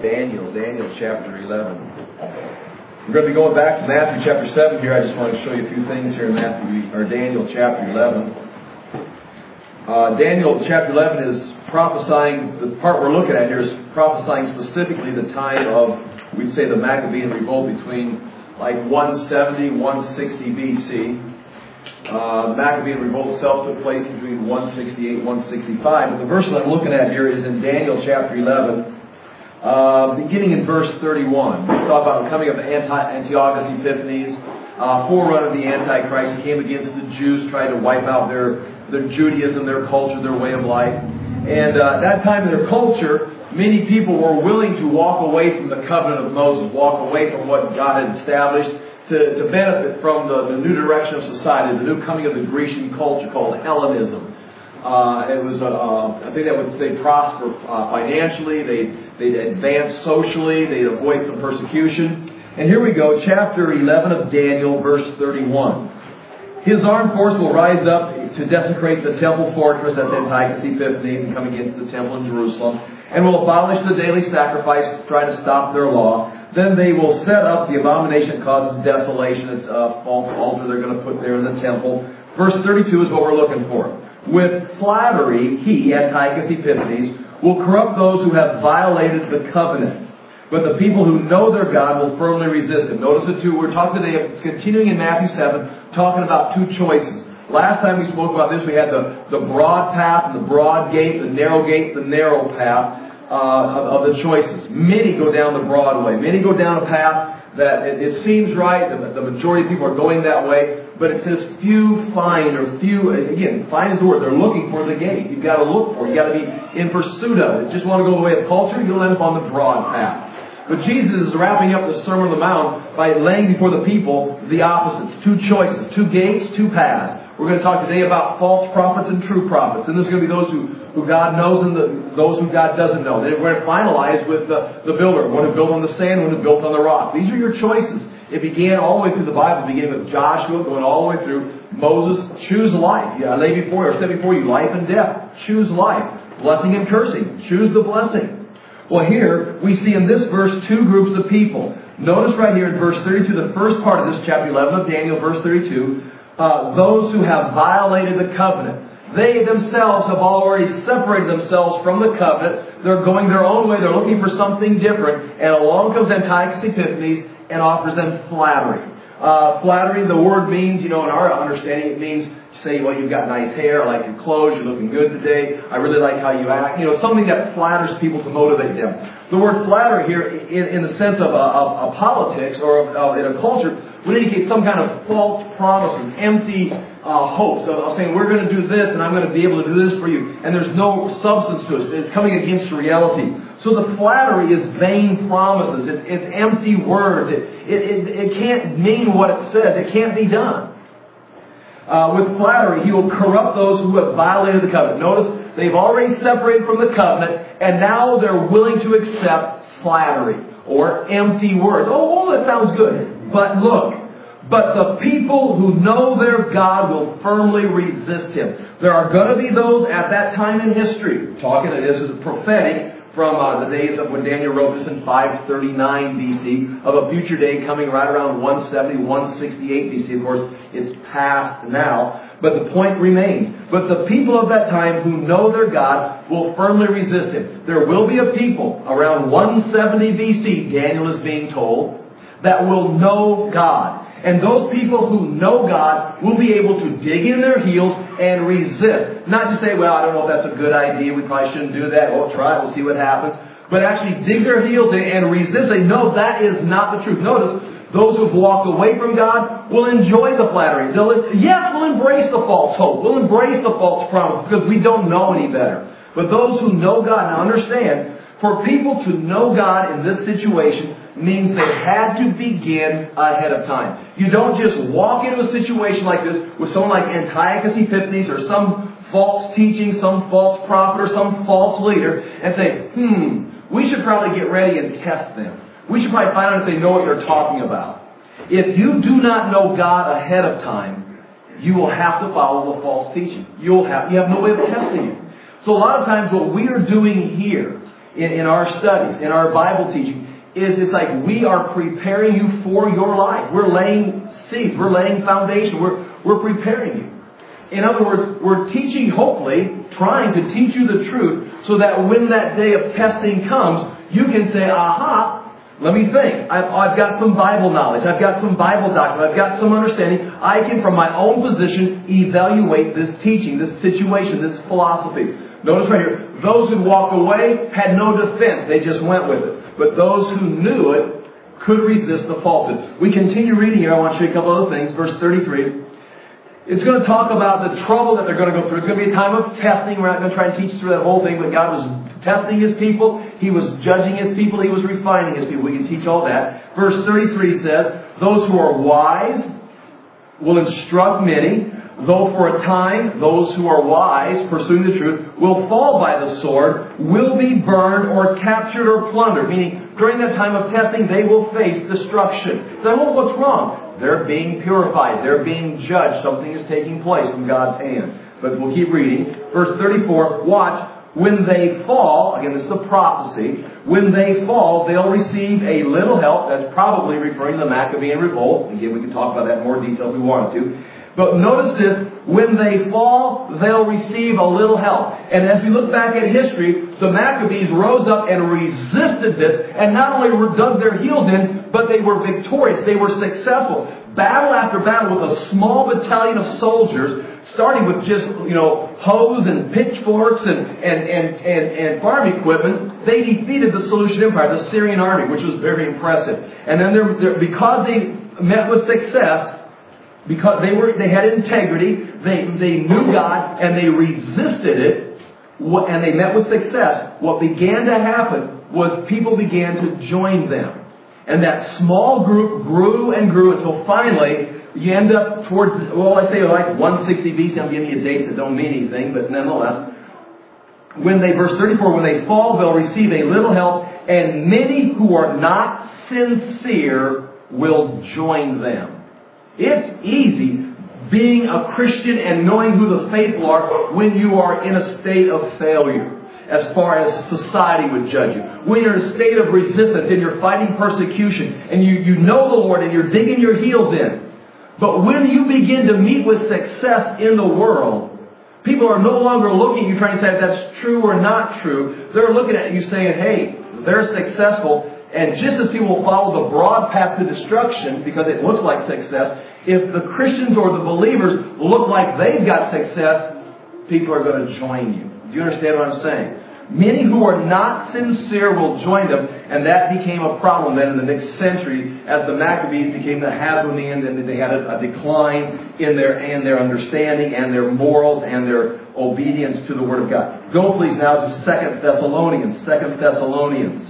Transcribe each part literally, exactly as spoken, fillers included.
Daniel, Daniel chapter eleven. We're going to be going back to Matthew chapter seven here. I just want to show you a few things here in Matthew, or Daniel chapter eleven. Uh, Daniel chapter eleven is prophesying, the part we're looking at here is prophesying specifically the time of, we'd say, the Maccabean revolt between like one seventy, one sixty B C. Uh, the Maccabean revolt itself took place between one sixty-eight and one sixty-five. But the verse that I'm looking at here is in Daniel chapter eleven, uh, beginning in verse thirty-one. We talk about the coming of Antiochus Epiphanes, uh, forerunner of the Antichrist. He came against the Jews, tried to wipe out their, their Judaism, their culture, their way of life. And uh, at that time in their culture, many people were willing to walk away from the covenant of Moses, walk away from what God had established, to, to benefit from the, the new direction of society, the new coming of the Grecian culture called Hellenism. Uh, it was, uh, I think that would, they'd prosper uh, financially, they'd, they'd advance socially, they'd avoid some persecution. And here we go, chapter eleven of Daniel, verse thirty-one. His armed force will rise up to desecrate the temple fortress at the Antiochus Epiphanes and come against the temple in Jerusalem, and will abolish the daily sacrifice, try to stop their law. Then they will set up the abomination that causes desolation. It's a false altar they're going to put there in the temple. Verse thirty-two is what we're looking for. With flattery, he, Antiochus Epiphanes, will corrupt those who have violated the covenant. But the people who know their God will firmly resist him. Notice the two. We're talking today, continuing in Matthew seven, talking about two choices. Last time we spoke about this, we had the, the broad path and the broad gate, the narrow gate, the narrow path. Uh, of, of the choices. Many go down the broad way. Many go down a path that it, it seems right. The, the majority of people are going that way. But it says few find, or few, again, find is the word. They're looking for the gate. You've got to look for it. You've got to be in pursuit of it. Just want to go the way of culture, you'll end up on the broad path. But Jesus is wrapping up the Sermon on the Mount by laying before the people the opposites. Two choices, two gates, two paths. We're going to talk today about false prophets and true prophets. And there's going to be those who, who God knows and the, those who God doesn't know. Then we're going to finalize with the, the builder. One who built on the sand, one who built on the rock. These are your choices. It began all the way through the Bible, beginning with Joshua, going all the way through Moses. Choose life. Yeah, I lay before you, or set before you, life and death. Choose life. Blessing and cursing. Choose the blessing. Well, here we see in this verse two groups of people. Notice right here in verse thirty-two, the first part of this chapter eleven of Daniel, verse thirty-two, uh, those who have violated the covenant. They themselves have already separated themselves from the covenant. They're going their own way. They're looking for something different. And along comes Antiochus Epiphanes and offers them flattery. Uh, flattery, the word means, you know, in our understanding, it means, say, well, you've got nice hair, I like your clothes, you're looking good today, I really like how you act. You know, something that flatters people to motivate them. The word flattery here, in, in the sense of, a, of, of politics or of, of, in a culture, would indicate some kind of false promises, empty uh, hopes of, of saying, we're going to do this and I'm going to be able to do this for you. And there's no substance to it. It's coming against reality. So the flattery is vain promises. It, it's empty words. It, it, it, it can't mean what it says. It can't be done. Uh, with flattery, he will corrupt those who have violated the covenant. Notice, they've already separated from the covenant, and now they're willing to accept flattery or empty words. Oh, well, that sounds good. But look, but the people who know their God will firmly resist him. There are going to be those at that time in history, talking to this is prophetic, from uh, the days of when Daniel wrote this in five thirty-nine B C, of a future day coming right around one seventy, one sixty-eight B C. Of course, it's past now, but the point remains. But the people of that time who know their God will firmly resist him. There will be a people around one seventy B C, Daniel is being told, that will know God. And those people who know God will be able to dig in their heels and resist. Not just say, well, I don't know if that's a good idea. We probably shouldn't do that. We'll try it. We'll see what happens. But actually dig their heels in and resist. They know that is not the truth. Notice, those who've walked away from God will enjoy the flattery. They'll, yes, we'll embrace the false hope. We'll embrace the false promise because we don't know any better. But those who know God, now understand, for people to know God in this situation means they had to begin ahead of time. You don't just walk into a situation like this with someone like Antiochus Epiphanes or some false teaching, some false prophet or some false leader and say, hmm, we should probably get ready and test them. We should probably find out if they know what they're talking about. If you do not know God ahead of time, you will have to follow the false teaching. You'll have, you have no way of testing it. So a lot of times what we are doing here in, in our studies, in our Bible teaching, is it's like we are preparing you for your life. We're laying seeds. We're laying foundation. We're, we're preparing you. In other words, we're teaching, hopefully, trying to teach you the truth so that when that day of testing comes, you can say, aha, let me think. I've, I've got some Bible knowledge. I've got some Bible doctrine. I've got some understanding. I can, from my own position, evaluate this teaching, this situation, this philosophy. Notice right here, those who walked away had no defense. They just went with it. But those who knew it could resist the falsehood. We continue reading here. I want to show you a couple other things. Verse thirty-three. It's going to talk about the trouble that they're going to go through. It's going to be a time of testing. We're not going to try and teach through that whole thing, but God was testing His people. He was judging His people. He was refining His people. We can teach all that. Verse thirty-three says, those who are wise will instruct many, though for a time those who are wise, pursuing the truth, will fall by the sword, will be burned or captured or plundered. Meaning, during that time of testing, they will face destruction. So, well, what's wrong? They're being purified. They're being judged. Something is taking place from God's hand. But we'll keep reading. Verse thirty-four, watch. When they fall, again, this is a prophecy. When they fall, they'll receive a little help. That's probably referring to the Maccabean revolt. Again, we can talk about that in more detail if we wanted to. But notice this, when they fall, they'll receive a little help. And as we look back at history, the Maccabees rose up and resisted this, and not only were dug their heels in, but they were victorious. They were successful. Battle after battle with a small battalion of soldiers, starting with just, you know, hoes and pitchforks and, and, and, and, and farm equipment, they defeated the Seleucid Empire, the Syrian army, which was very impressive. And then they're, they're, because they met with success, because they were, they had integrity, they, they knew God, and they resisted it, and they met with success, what began to happen was people began to join them. And that small group grew and grew until finally you end up towards, well, I say like one sixty B C. I'm giving you dates that don't mean anything, but nonetheless, when they, verse thirty-four, when they fall, they'll receive a little help, and many who are not sincere will join them. It's easy being a Christian and knowing who the faithful are when you are in a state of failure as far as society would judge you. When you're in a state of resistance and you're fighting persecution and you, you know the Lord and you're digging your heels in. But when you begin to meet with success in the world, people are no longer looking at you trying to say if that's true or not true. They're looking at you saying, hey, they're successful. And just as people will follow the broad path to destruction because it looks like success, if the Christians or the believers look like they've got success, people are going to join you. Do you understand what I'm saying? Many who are not sincere will join them, and that became a problem then in the next century as the Maccabees became the Hasmoneans, and they had a, a decline in their in their understanding and their morals and their obedience to the Word of God. Go please now to Second Thessalonians. Second Thessalonians.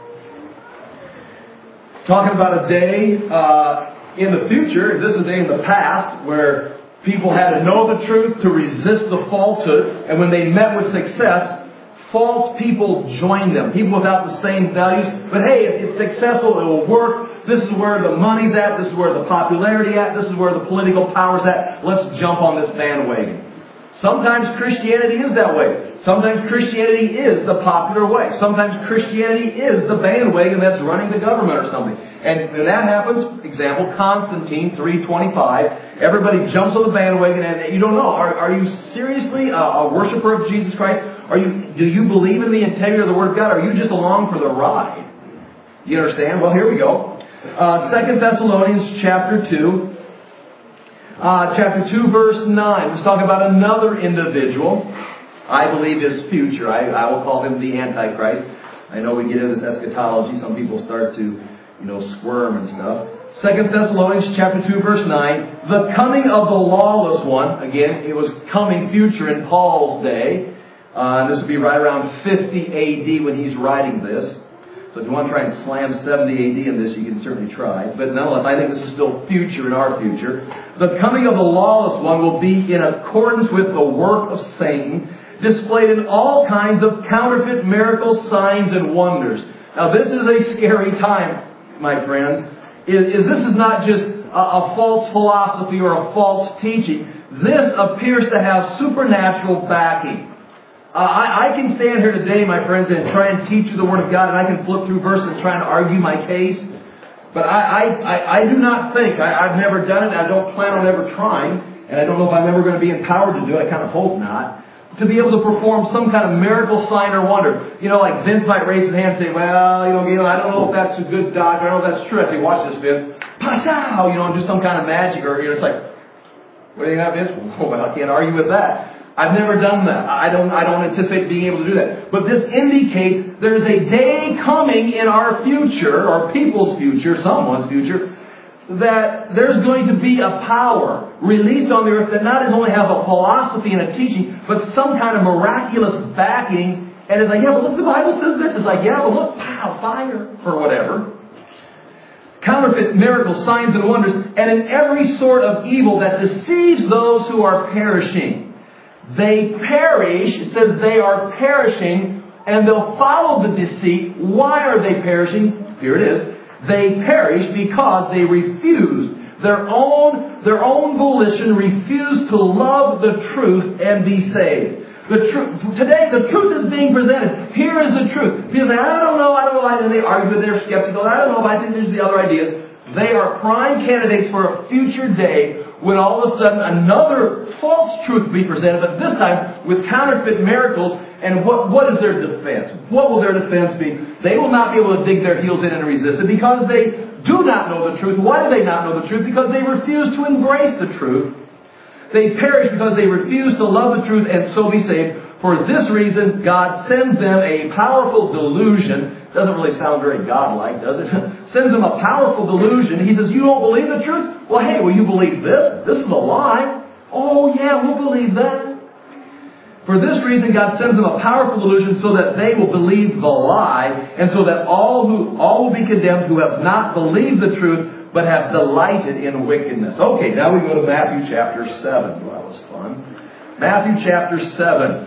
Talking about a day uh, in the future, this is a day in the past where people had to know the truth to resist the falsehood, and when they met with success, false people joined them. People without the same values. But hey, if it's successful, it will work. This is where the money's at. This is where the popularity at. This is where the political power's at. Let's jump on this bandwagon. Sometimes Christianity is that way. Sometimes Christianity is the popular way. Sometimes Christianity is the bandwagon that's running the government or something. And when that happens, example, Constantine three twenty-five, everybody jumps on the bandwagon and you don't know, are, are you seriously a, a worshiper of Jesus Christ? Are you, do you believe in the integrity of the Word of God? Or are you just along for the ride? You understand? Well, here we go. Uh, Second Thessalonians chapter two. Uh, chapter two, verse nine. Let's talk about another individual. I believe his future. I, I will call him the Antichrist. I know we get into this eschatology. Some people start to, you know, squirm and stuff. Second Thessalonians chapter two, verse nine. The coming of the lawless one. Again, it was coming future in Paul's day. Uh, this would be right around fifty A D when he's writing this. So if you want to try and slam seventy A D in this, you can certainly try. But nonetheless, I think this is still future in our future. The coming of the lawless one will be in accordance with the work of Satan, displayed in all kinds of counterfeit miracles, signs, and wonders. Now, this is a scary time, my friends. Is, is this is not just a, a false philosophy or a false teaching. This appears to have supernatural backing. Uh, I, I can stand here today, my friends, and try and teach you the Word of God, and I can flip through verses and try and argue my case. But I, I, I, I do not think, I, I've never done it, I don't plan on ever trying, and I don't know if I'm ever going to be empowered to do it, I kind of hope not, to be able to perform some kind of miracle sign or wonder. You know, like Vince might raise his hand and say, well, you know, you know, I don't know if that's a good doctor, I don't know if that's true. I say, watch this, Vince. Passow! You know, and do some kind of magic, or, you know, it's like, what do you got, Vince? Well, I can't argue with that. I've never done that. I don't, I don't anticipate being able to do that. But this indicates there's a day coming in our future, or people's future, someone's future, that there's going to be a power released on the earth that not only has a philosophy and a teaching, but some kind of miraculous backing. And it's like, yeah, but look, the Bible says this. It's like, yeah, but look, pow, fire, or whatever. Counterfeit miracles, signs, and wonders, and in every sort of evil that deceives those who are perishing. They perish, it says they are perishing, and they'll follow the deceit. Why are they perishing? Here it is. They perish because they refuse. Their own, their own volition refuse to love the truth and be saved. The truth, today, the truth is being presented. Here is the truth. People say, I don't know, I don't know, and they argue with their skeptical. I don't know if I think there's the other ideas. They are prime candidates for a future day when all of a sudden another false truth will be presented, but this time with counterfeit miracles. And what, what is their defense? What will their defense be? They will not be able to dig their heels in and resist it because they do not know the truth. Why do they not know the truth? Because they refuse to embrace the truth. They perish because they refuse to love the truth and so be saved. For this reason, God sends them a powerful delusion. Doesn't really sound very godlike, does it? Sends them a powerful delusion. He says, you don't believe the truth? Well, hey, will you believe this? This is a lie. Oh, yeah, we'll believe that. For this reason, God sends them a powerful delusion so that they will believe the lie, and so that all who all will be condemned who have not believed the truth, but have delighted in wickedness. Okay, now we go to Matthew chapter seven. Well, that was fun. Matthew chapter seven.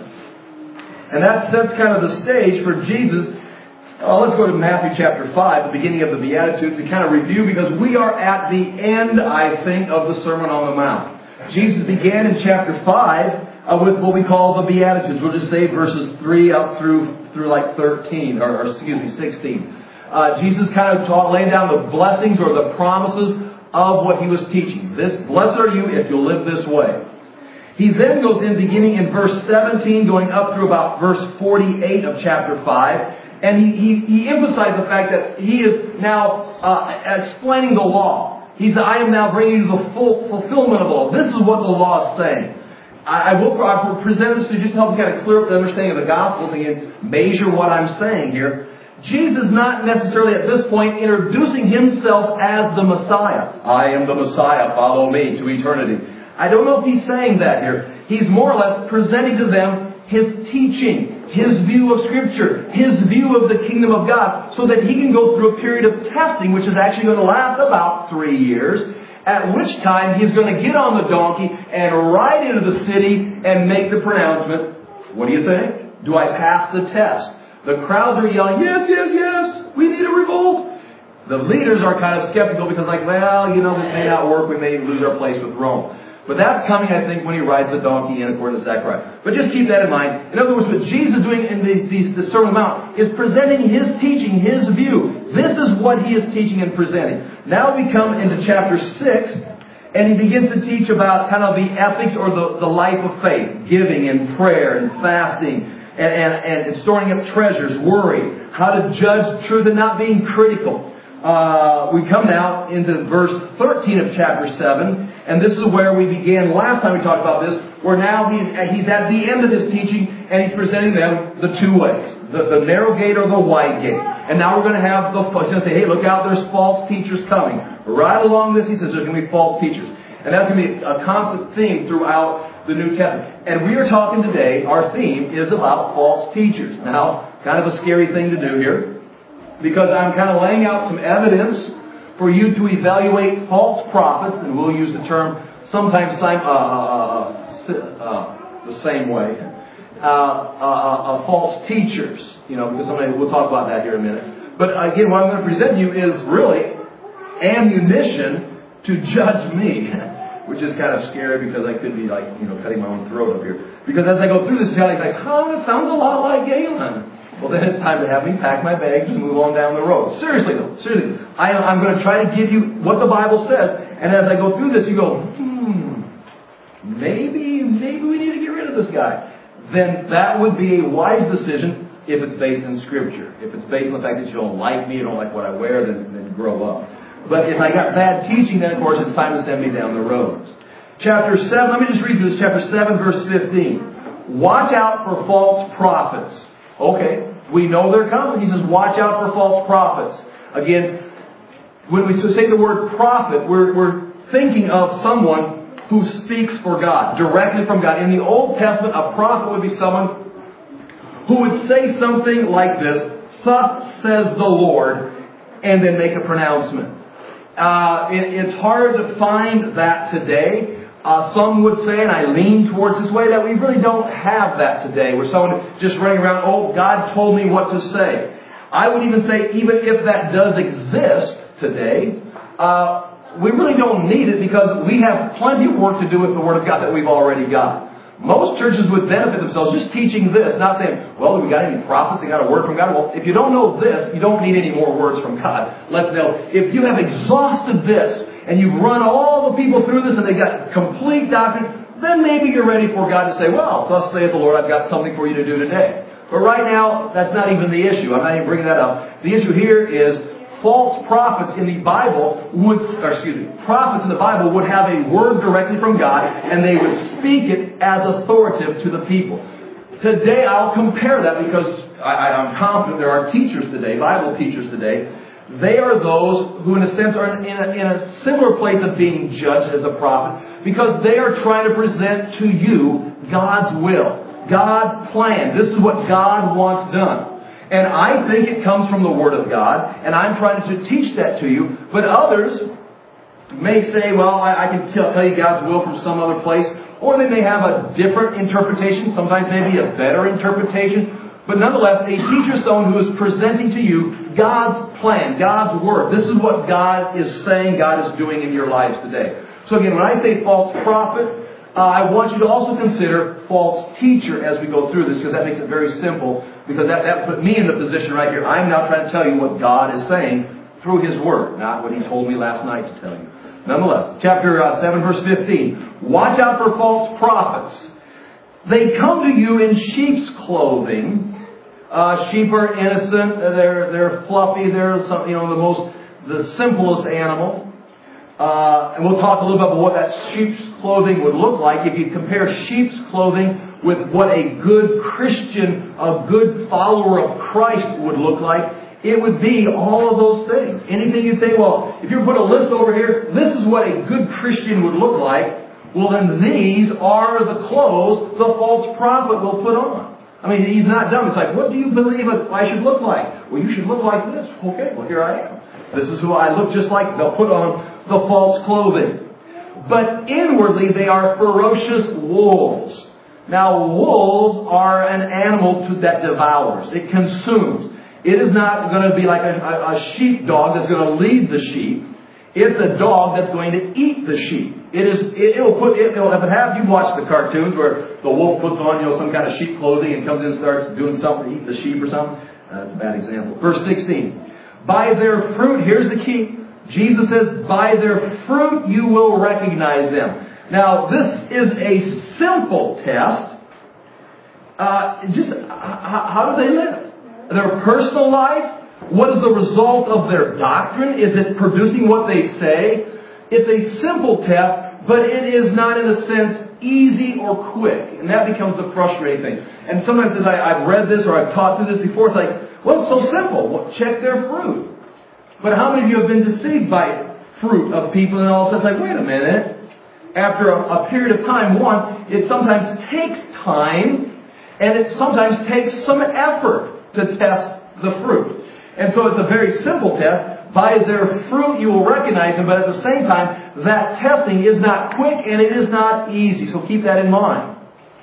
And that sets kind of the stage for Jesus. Uh, let's go to Matthew chapter five, the beginning of the Beatitudes, to kind of review, because we are at the end, I think, of the Sermon on the Mount. Jesus began in chapter five uh, with what we call the Beatitudes. We'll just say verses three up through through like thirteen, or, or excuse me, sixteen. Uh, Jesus kind of taught, laying down the blessings or the promises of what He was teaching. This, blessed are you if you'll live this way. He then goes in, beginning in verse seventeen, going up through about verse forty-eight of chapter five. And he, he, he emphasized the fact that he is now uh, explaining the law. He said, I am now bringing you the full fulfillment of the law. This is what the law is saying. I, I will I will present this to just help kind of clear up the understanding of the Gospels and measure what I'm saying here. Jesus not necessarily at this point introducing Himself as the Messiah. I am the Messiah, follow me to eternity. I don't know if He's saying that here. He's more or less presenting to them His teaching, His view of Scripture, His view of the kingdom of God, so that He can go through a period of testing, which is actually going to last about three years, at which time He's going to get on the donkey and ride into the city and make the pronouncement, what do you think? Do I pass the test? The crowds are yelling, yes, yes, yes, we need a revolt. The leaders are kind of skeptical because like, well, you know, this may not work, we may lose our place with Rome. But that's coming, I think, when He rides the donkey in according to Zechariah. But just keep that in mind. In other words, what Jesus is doing in these, these, the Sermon on the Mount is presenting His teaching, His view. This is what He is teaching and presenting. Now we come into chapter six, and He begins to teach about kind of the ethics or the, the life of faith. Giving and prayer and fasting and, and, and storing up treasures, worry. How to judge truth and not being critical. Uh, we come now into verse thirteen of chapter seven. And this is where we began last time we talked about this, where now he's, he's at the end of his teaching and he's presenting them the two ways. The, the narrow gate or the wide gate. And now we're going to have the, he's going to say, hey, look out, there's false teachers coming. Right along this, he says, there's going to be false teachers. And that's going to be a constant theme throughout the New Testament. And we are talking today, our theme is about false teachers. Now, kind of a scary thing to do here, because I'm kind of laying out some evidence for you to evaluate false prophets, and we'll use the term sometimes uh, uh, uh, the same way, uh, uh, uh, false teachers, you know, because somebody, we'll talk about that here in a minute. But again, what I'm going to present you is really ammunition to judge me. which is kind of scary because I could be like, you know, cutting my own throat up here. Because as I go through this, Sally's like, huh, it sounds a lot like Galen. Well, then it's time to have me pack my bags and move on down the road. Seriously, though, seriously. I, I'm going to try to give you what the Bible says. And as I go through this, you go, hmm, maybe, maybe we need to get rid of this guy. Then that would be a wise decision if it's based in Scripture. If it's based on the fact that you don't like me, you don't like what I wear, then, then grow up. But if I got bad teaching, then of course it's time to send me down the road. Chapter seven, let me just read through this. Chapter seven, verse fifteen. Watch out for false prophets. Okay, we know they're coming. He says, watch out for false prophets. Again, when we say the word prophet, we're, we're thinking of someone who speaks for God, directly from God. In the Old Testament, a prophet would be someone who would say something like this, thus says the Lord, and then make a pronouncement. Uh, it, it's hard to find that today. Uh, some would say, and I lean towards this way, that we really don't have that today, where someone just running around, oh, God told me what to say. I would even say, even if that does exist today, uh, we really don't need it because we have plenty of work to do with the Word of God that we've already got. Most churches would benefit themselves just teaching this, not saying, well, have we got any prophets? They got a word from God? Well, if you don't know this, you don't need any more words from God. Let's know. If you have exhausted this, and you've run all the people through this, and they got complete doctrine, then maybe you're ready for God to say, well, thus saith the Lord, I've got something for you to do today. But right now, that's not even the issue. I'm not even bringing that up. The issue here is false prophets in the Bible would, or excuse me, prophets in the Bible would have a word directly from God, and they would speak it as authoritative to the people. Today, I'll compare that because I, I'm confident there are teachers today, Bible teachers today. They are those who, in a sense, are in a, in a similar place of being judged as a prophet because they are trying to present to you God's will, God's plan. This is what God wants done. And I think it comes from the Word of God, and I'm trying to teach that to you. But others may say, well, I, I can tell, tell you God's will from some other place. Or they may have a different interpretation, sometimes maybe a better interpretation. But nonetheless, a teacher is someone who is presenting to you God's plan, God's Word. This is what God is saying, God is doing in your lives today. So again, when I say false prophet, uh, I want you to also consider false teacher as we go through this, because that makes it very simple. Because that, that put me in the position right here. I'm now trying to tell you what God is saying through His Word, not what He told me last night to tell you. Nonetheless, chapter uh, seven, verse fifteen. Watch out for false prophets. They come to you in sheep's clothing. Uh, sheep are innocent. They're they're fluffy. They're some, you know the most the simplest animal. Uh, and we'll talk a little bit about what that sheep's clothing would look like if you compare sheep's clothing with what a good Christian, a good follower of Christ would look like. It would be all of those things. Anything you think, well, if you put a list over here, this is what a good Christian would look like. Well, then these are the clothes the false prophet will put on. I mean, he's not dumb. It's like, what do you believe I should look like? Well, you should look like this. Okay, well, here I am. This is who I look just like. They'll put on the false clothing. But inwardly, they are ferocious wolves. Now, wolves are an animal to, that devours. It consumes. It is not going to be like a, a, a sheepdog that's going to lead the sheep. It's a dog that's going to eat the sheep. It is. It, it'll put. It, it'll, if it has, you watch the cartoons where the wolf puts on, you know, some kind of sheep clothing and comes in and starts doing something to eat the sheep or something. Uh, that's a bad example. Verse sixteen. By their fruit, here's the key. Jesus says, by their fruit you will recognize them. Now, this is a simple test. Uh, just how, how do they live? Their personal life? What is the result of their doctrine? Is it producing what they say? It's a simple test, but it is not, in a sense, easy or quick. And that becomes the frustrating thing. And sometimes as I, I've read this or I've taught through this before, it's like, well, it's so simple. Well, check their fruit. But how many of you have been deceived by fruit of people and all of a sudden it's like, wait a minute. After a, a period of time, one, it sometimes takes time and it sometimes takes some effort to test the fruit. And so it's a very simple test. By their fruit you will recognize them, but at the same time, that testing is not quick and it is not easy. So keep that in mind.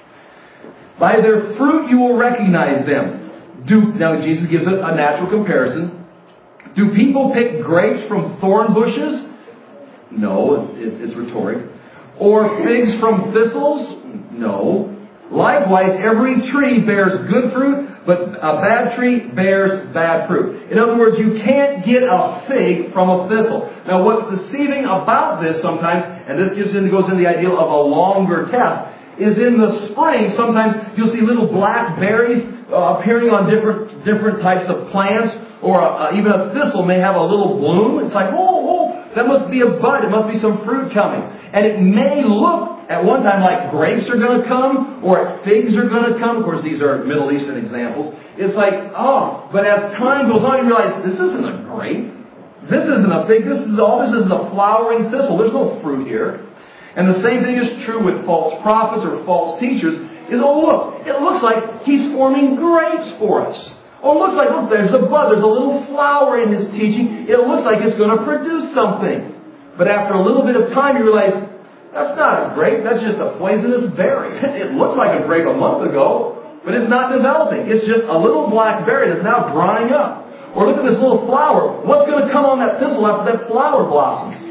By their fruit you will recognize them. Do, now Jesus gives a, a natural comparison. Do people pick grapes from thorn bushes? No, it's, it's rhetoric. Or figs from thistles? No. Likewise, every tree bears good fruit, but a bad tree bears bad fruit. In other words, you can't get a fig from a thistle. Now, what's deceiving about this sometimes, and this gives in, goes into the idea of a longer test, is in the spring, sometimes you'll see little black berries uh, appearing on different different types of plants, or uh, even a thistle may have a little bloom. It's like, oh, oh, that must be a bud. It must be some fruit coming. And it may look at one time like grapes are going to come, or figs are going to come. Of course, these are Middle Eastern examples. It's like, oh, but as time goes on, you realize this isn't a grape. This isn't a fig. This is all. This is a flowering thistle. There's no fruit here. And the same thing is true with false prophets or false teachers. Is, oh, look, it looks like he's forming grapes for us. Oh, it looks like, look, there's a bud, there's a little flower in his teaching. It looks like it's going to produce something. But after a little bit of time, you realize, that's not a grape, that's just a poisonous berry. It looked like a grape a month ago, but it's not developing. It's just a little black berry that's now drying up. Or look at this little flower. What's going to come on that thistle after that flower blossoms?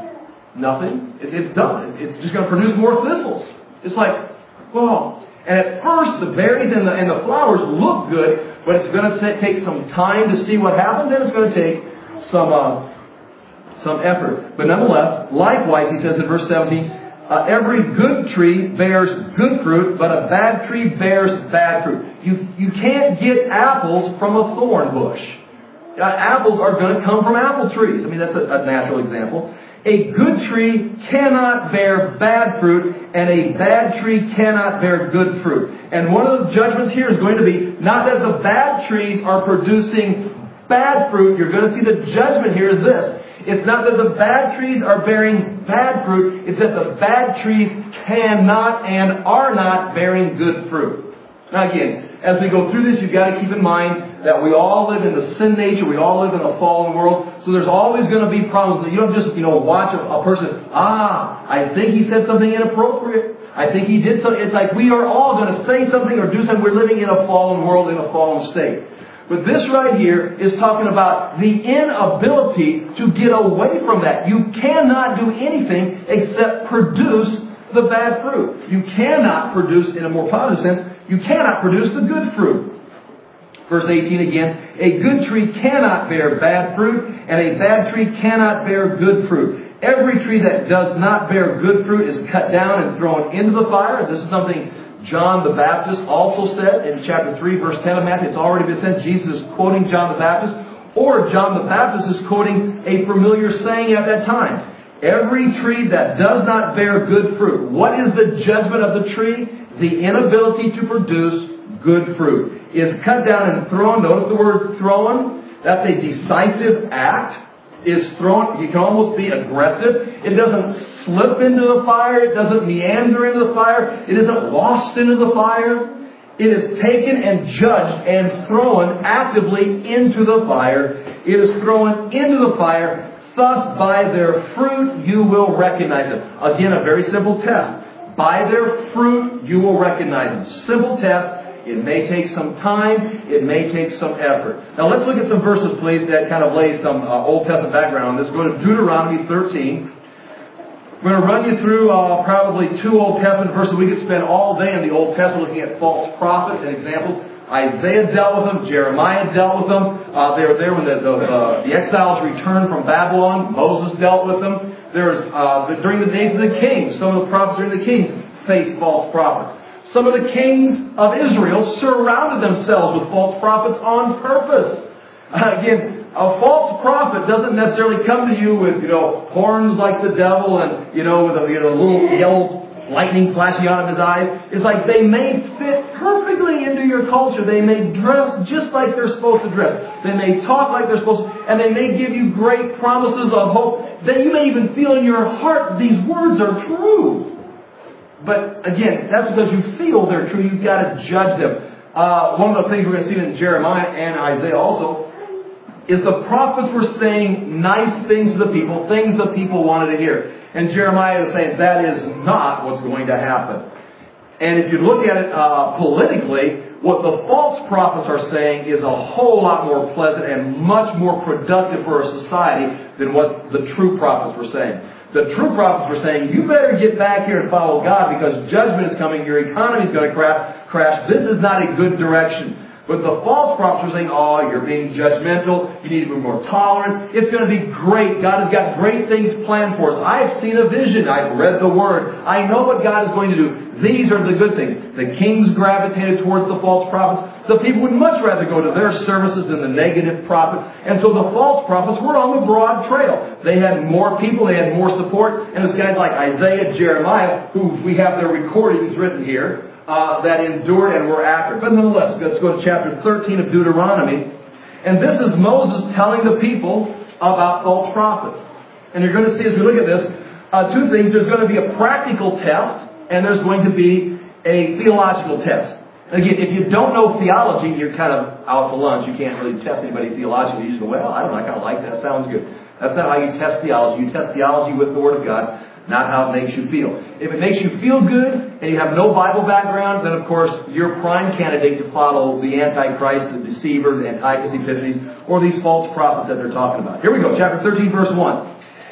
Nothing. It, it's done. It's just going to produce more thistles. It's like, whoa. And at first, the berries and the, and the flowers look good, but it's going to take some time to see what happens, and it's going to take some uh, some effort. But nonetheless, likewise, he says in verse seventeen, uh, every good tree bears good fruit, but a bad tree bears bad fruit. You, you can't get apples from a thorn bush. Uh, apples are going to come from apple trees. I mean, that's a, a natural example. A good tree cannot bear bad fruit, and a bad tree cannot bear good fruit. And one of the judgments here is going to be not that the bad trees are producing bad fruit. You're going to see the judgment here is this. It's not that the bad trees are bearing bad fruit. It's that the bad trees cannot and are not bearing good fruit. Now again, as we go through this, you've got to keep in mind that we all live in the sin nature. We all live in a fallen world. So there's always going to be problems. You don't just, you know, watch a, a person. Ah, I think he said something inappropriate. I think he did something. It's like we are all going to say something or do something. We're living in a fallen world, in a fallen state. But this right here is talking about the inability to get away from that. You cannot do anything except produce the bad fruit. You cannot produce, in a more positive sense, you cannot produce the good fruit. Verse eighteen again, a good tree cannot bear bad fruit, and a bad tree cannot bear good fruit. Every tree that does not bear good fruit is cut down and thrown into the fire. This is something John the Baptist also said in chapter three, verse ten of Matthew. It's already been said. Jesus is quoting John the Baptist, or John the Baptist is quoting a familiar saying at that time. Every tree that does not bear good fruit. What is the judgment of the tree? The inability to produce good fruit. Is cut down and thrown. Notice the word thrown. That's a decisive act. Is thrown. You can almost be aggressive. It doesn't slip into the fire. It doesn't meander into the fire. It isn't lost into the fire. It is taken and judged and thrown actively into the fire. It is thrown into the fire. Thus, by their fruit you will recognize them. Again, a very simple test. By their fruit you will recognize them. Simple test. It may take some time. It may take some effort. Now let's look at some verses, please, that kind of lay some uh, Old Testament background on this. Go to Deuteronomy thirteen. We're going to run you through uh, probably two Old Testament verses. We could spend all day in the Old Testament looking at false prophets and examples. Isaiah dealt with them. Jeremiah dealt with them. Uh, they were there when the, the, uh, the exiles returned from Babylon. Moses dealt with them. There's uh, the, during the days of the kings, some of the prophets during the kings faced false prophets. Some of the kings of Israel surrounded themselves with false prophets on purpose. Uh, again, a false prophet doesn't necessarily come to you with, you know, horns like the devil and, you know, with a you know, little yellow lightning flashing out of his eyes. It's like they may fit perfectly into your culture. They may dress just like they're supposed to dress. They may talk like they're supposed to, and they may give you great promises of hope that you may even feel in your heart these words are true. But again, that's because you feel they're true. You've got to judge them. Uh, one of the things we're going to see in Jeremiah and Isaiah also is the prophets were saying nice things to the people, things the people wanted to hear. And Jeremiah is saying that is not what's going to happen. And if you look at it uh, politically, what the false prophets are saying is a whole lot more pleasant and much more productive for a society than what the true prophets were saying. The true prophets were saying, you better get back here and follow God because judgment is coming, your economy is going to crash, crash. This is not a good direction. But the false prophets were saying, oh, you're being judgmental, you need to be more tolerant, it's going to be great, God has got great things planned for us. I have seen a vision, I've read the Word, I know what God is going to do. These are the good things. The kings gravitated towards the false prophets. The people would much rather go to their services than the negative prophet. And so the false prophets were on the broad trail. They had more people, they had more support, and it's guys like Isaiah, Jeremiah, who we have their recordings written here, Uh, that endured and were accurate. But nonetheless, let's go to chapter thirteen of Deuteronomy. And this is Moses telling the people about false prophets. And you're going to see as we look at this, uh, two things. There's going to be a practical test, and there's going to be a theological test. And again, if you don't know theology, you're kind of out to lunch. You can't really test anybody theologically. You just go, well, I don't know, I kind of like that. Sounds good. That's not how you test theology. You test theology with the Word of God, not how it makes you feel. If it makes you feel good and you have no Bible background, then of course you're a prime candidate to follow the Antichrist, the deceiver, the Antiochus Epiphanes, or these false prophets that they're talking about. Here we go, chapter thirteen, verse one.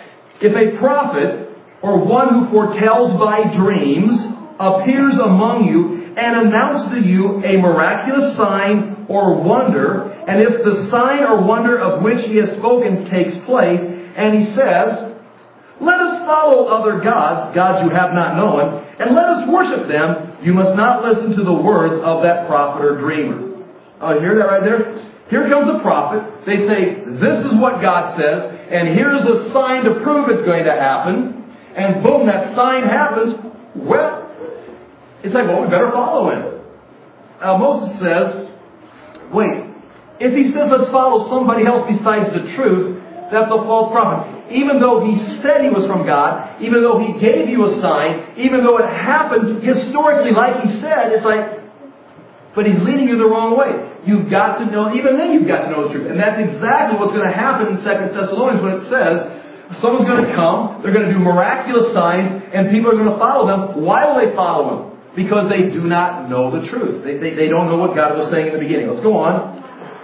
If a prophet or one who foretells by dreams appears among you and announces to you a miraculous sign or wonder, and if the sign or wonder of which he has spoken takes place, and he says, let us follow other gods, gods you have not known, and let us worship them, you must not listen to the words of that prophet or dreamer. Oh, you hear that right there? Here comes a prophet. They say, this is what God says, and here's a sign to prove it's going to happen. And boom, that sign happens. Well, it's like, well, we better follow him. Now, Moses says, wait, if he says let's follow somebody else besides the truth, that's a false prophet. Even though he said he was from God, even though he gave you a sign, even though it happened historically like he said, it's like, but he's leading you the wrong way. You've got to know, even then you've got to know the truth. And that's exactly what's going to happen in Second Thessalonians when it says, someone's going to come, they're going to do miraculous signs, and people are going to follow them. Why will they follow them? Because they do not know the truth. They, they, they don't know what God was saying in the beginning. Let's go on.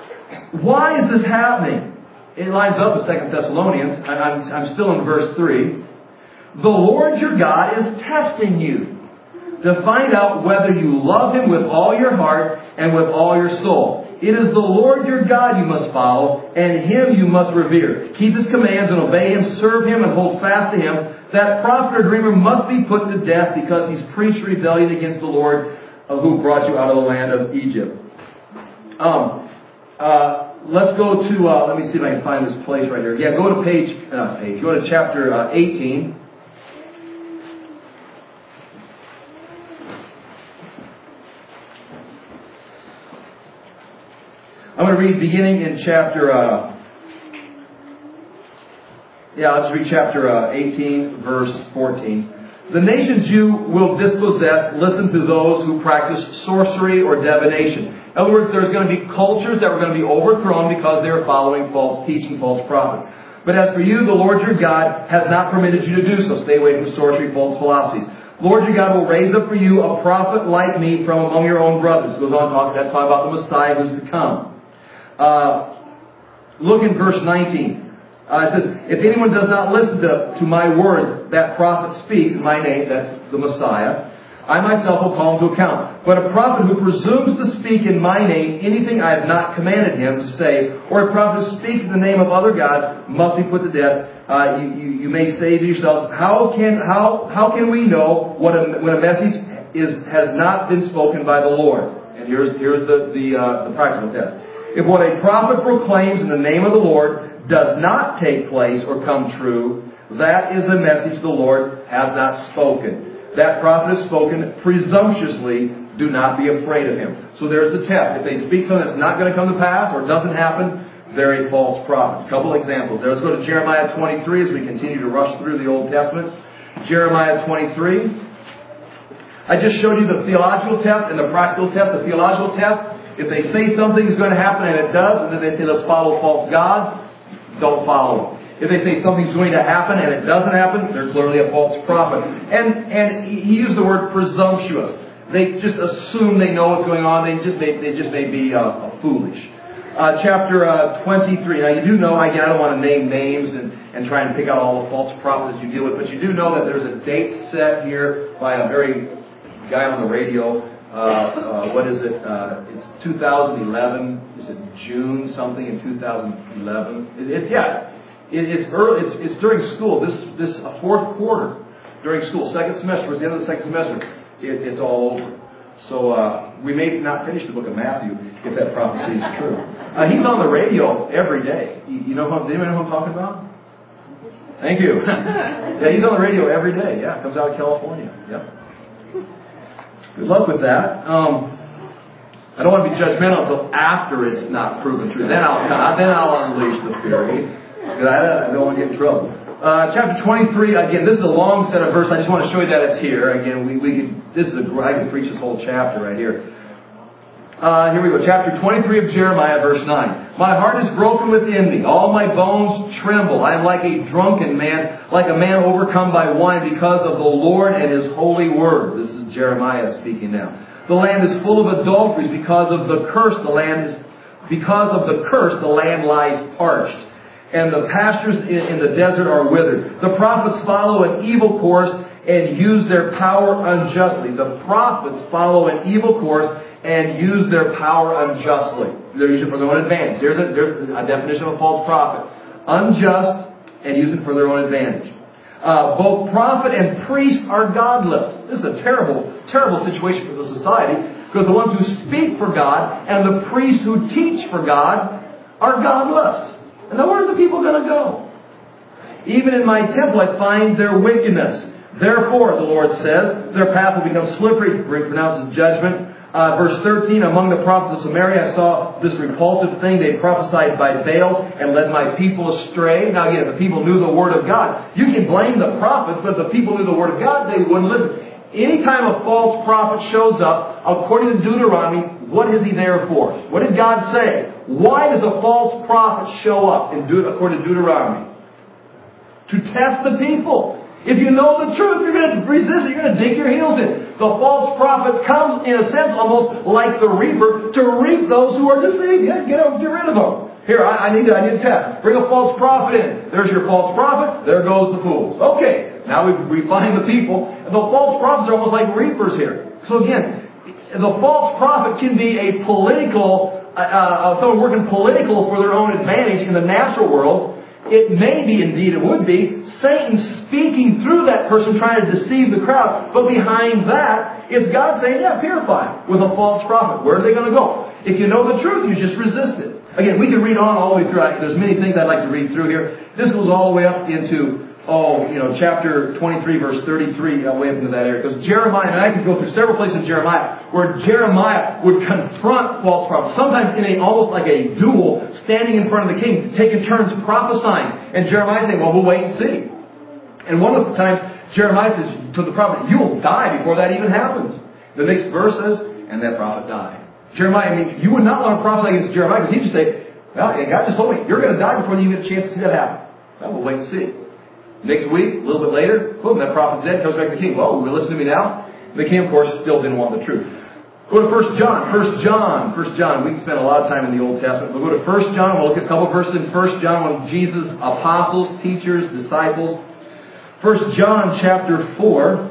Why is this happening? It lines up with Second Thessalonians. I'm, I'm still in verse three. The Lord your God is testing you to find out whether you love Him with all your heart and with all your soul. It is the Lord your God you must follow, and Him you must revere. Keep His commands and obey Him, serve Him and hold fast to Him. That prophet or dreamer must be put to death because he's preached rebellion against the Lord uh, who brought you out of the land of Egypt. Um, uh, Let's go to, uh, let me see if I can find this place right here. Yeah, go to page, uh, page, go to chapter uh, eighteen. I'm going to read beginning in chapter, uh, yeah, let's read chapter uh, eighteen, verse fourteen. The nations you will dispossess, listen to those who practice sorcery or divination. In other words, there's going to be cultures that are going to be overthrown because they are following false teaching, false prophets. But as for you, the Lord your God has not permitted you to do so. Stay away from sorcery, false philosophies. Lord your God will raise up for you a prophet like me from among your own brothers. It goes on talking, that's talking about the Messiah who's to come. Uh, look in verse nineteen. Uh, it says, if anyone does not listen to, to my words, that prophet speaks in my name, that's the Messiah, I myself will call him to account. But a prophet who presumes to speak in my name anything I have not commanded him to say, or a prophet who speaks in the name of other gods, must be put to death. Uh, you, you, you may say to yourselves, how can how how can we know what a, when a message is has not been spoken by the Lord? And here's here's the the, uh, the practical test. If what a prophet proclaims in the name of the Lord does not take place or come true, that is the message the Lord has not spoken. That prophet has spoken presumptuously. Do not be afraid of him. So there's the test. If they speak something that's not going to come to pass or doesn't happen, they're a false prophet. A couple examples. There, let's go to Jeremiah twenty-three as we continue to rush through the Old Testament. Jeremiah twenty-three. I just showed you the theological test and the practical test. The theological test, if they say something is going to happen and it does, and then they say let's follow false gods, don't follow them. If they say something's going to happen and it doesn't happen, they're clearly a false prophet. And and he used the word presumptuous. They just assume they know what's going on. They just they, they just may be uh, foolish. Uh, chapter uh, twenty-three. Now you do know, again, I don't want to name names and, and try and pick out all the false prophets you deal with, but you do know that there's a date set here by a very guy on the radio. Uh, uh, what is it? Uh, it's two thousand eleven. Is it June something in two thousand eleven? It, it's yeah. It, it's early. It's, it's during school. This this uh, fourth quarter during school, second semester. Towards the end of the second semester, it, it's all over. So uh, we may not finish the book of Matthew if that prophecy is true. Uh, he's on the radio every day. You, you know, who, anybody know who I'm talking about? Thank you. Yeah, he's on the radio every day. Yeah, comes out of California. Yep. Good luck with that. Um, I don't want to be judgmental until after it's not proven true. Then I'll then I'll unleash the theory. Because I, I don't want to get in trouble. Uh, chapter twenty-three. Again, this is a long set of verses. I just want to show you that it's here. Again, we, we can, this is a I can preach this whole chapter right here. Uh, here we go. Chapter twenty-three of Jeremiah, verse nine. My heart is broken within me. All my bones tremble. I am like a drunken man, like a man overcome by wine because of the Lord and His holy word. This is Jeremiah speaking now. The land is full of adulteries because of the curse. The land is, because of the curse, the land lies parched. And the pastures in, in the desert are withered. The prophets follow an evil course and use their power unjustly. The prophets follow an evil course and use their power unjustly. They're using it for their own advantage. There's a, there's a definition of a false prophet. Unjust and use it for their own advantage. Uh, both prophet and priest are godless. This is a terrible, terrible situation for the society, because the ones who speak for God and the priests who teach for God are godless. And now where's the people going to go? Even in my temple I find their wickedness. Therefore, the Lord says, their path will become slippery, for He pronounces judgment. Uh, verse thirteen, among the prophets of Samaria I saw this repulsive thing. They prophesied by Baal and led my people astray. Now again, if the people knew the Word of God, you can blame the prophets, but if the people knew the Word of God, they wouldn't listen. Anytime a false prophet shows up, according to Deuteronomy, what is he there for? What did God say? Why does a false prophet show up, in De- according to Deuteronomy? To test the people. If you know the truth, you're going to resist it. You're going to dig your heels in. The false prophet comes, in a sense, almost like the reaper, to reap those who are deceived. Yeah, get, out, get rid of them. Here, I, I need to, I need a test. Bring a false prophet in. There's your false prophet. There goes the fools. Okay, now we we find the people. And the false prophets are almost like reapers here. So again, the false prophet can be a political, uh, uh, someone working political for their own advantage in the natural world. It may be, indeed it would be, Satan speaking through that person trying to deceive the crowd. But behind that is God saying, yeah, purify with a false prophet. Where are they going to go? If you know the truth, you just resist it. Again, we can read on all the way through. There's many things I'd like to read through here. This goes all the way up into, oh, you know, chapter twenty-three, verse thirty-three, uh, way up into that area. Because Jeremiah, and I could go through several places in Jeremiah, where Jeremiah would confront false prophets. Sometimes in a, almost like a duel, standing in front of the king, taking turns prophesying. And Jeremiah saying, well, we'll wait and see. And one of the times, Jeremiah says to the prophet, you will die before that even happens. The next verse says, and that prophet died. Jeremiah, I mean, you would not want to prophesy against Jeremiah, because he'd just say, well, God just told me, you're going to die before you get a chance to see that happen. Well, we'll wait and see. Next week, a little bit later, boom, that prophet's dead, comes back to the king. Well, will you listen to me now? The king, of course, still didn't want the truth. Go to First John. First John. First John. We can spend a lot of time in the Old Testament. We'll go to First John. We'll look at a couple of verses in First John when Jesus' apostles, teachers, disciples. First John chapter four.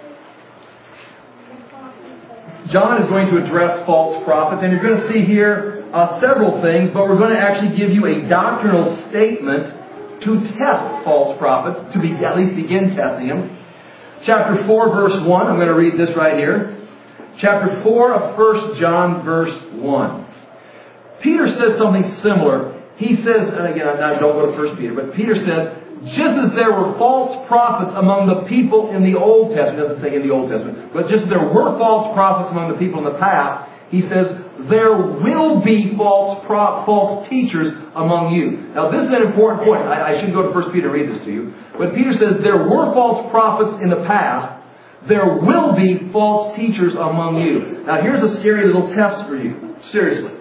John is going to address false prophets. And you're going to see here uh, several things, but we're going to actually give you a doctrinal statement to test false prophets, to be, at least begin testing them. Chapter four, verse one. I'm going to read this right here. Chapter four of First John, verse one. Peter says something similar. He says, and again, I don't go to First Peter, but Peter says, just as there were false prophets among the people in the Old Testament, it doesn't say in the Old Testament, but just as there were false prophets among the people in the past, he says, there will be false pro- false teachers among you. Now, this is an important point. I, I shouldn't go to First Peter and read this to you. But Peter says, there were false prophets in the past. There will be false teachers among you. Now, here's a scary little test for you. Seriously.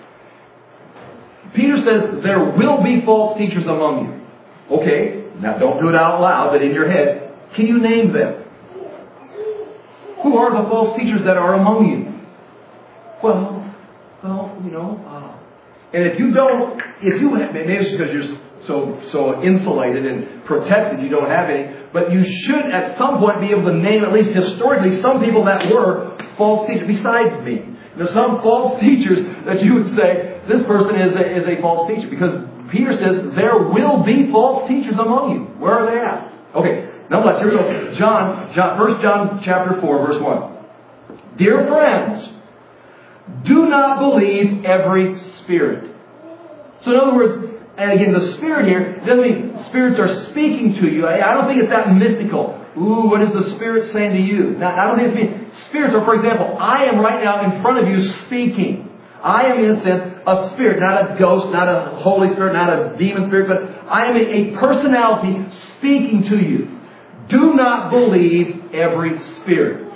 Peter says, there will be false teachers among you. Okay, now don't do it out loud, but in your head, can you name them? Who are the false teachers that are among you? Well, well, you know, uh, And if you don't, if you have, maybe it's because you're so so insulated and protected, you don't have any, but you should at some point be able to name at least historically some people that were false teachers besides me. There's some false teachers that you would say, this person is a, is a false teacher. Because Peter says, there will be false teachers among you. Where are they at? Okay, now let's, here we go. John, John, First John chapter four, verse one. Dear friends, do not believe every spirit. So in other words, and again, the spirit here doesn't mean spirits are speaking to you. I, I don't think it's that mystical. Ooh, what is the Spirit saying to you? Now, I don't think it's mean spirits. Or, for example, I am right now in front of you speaking. I am, in a sense, a spirit, not a ghost, not a Holy Spirit, not a demon spirit, but I am a, a personality speaking to you. Do not believe every spirit,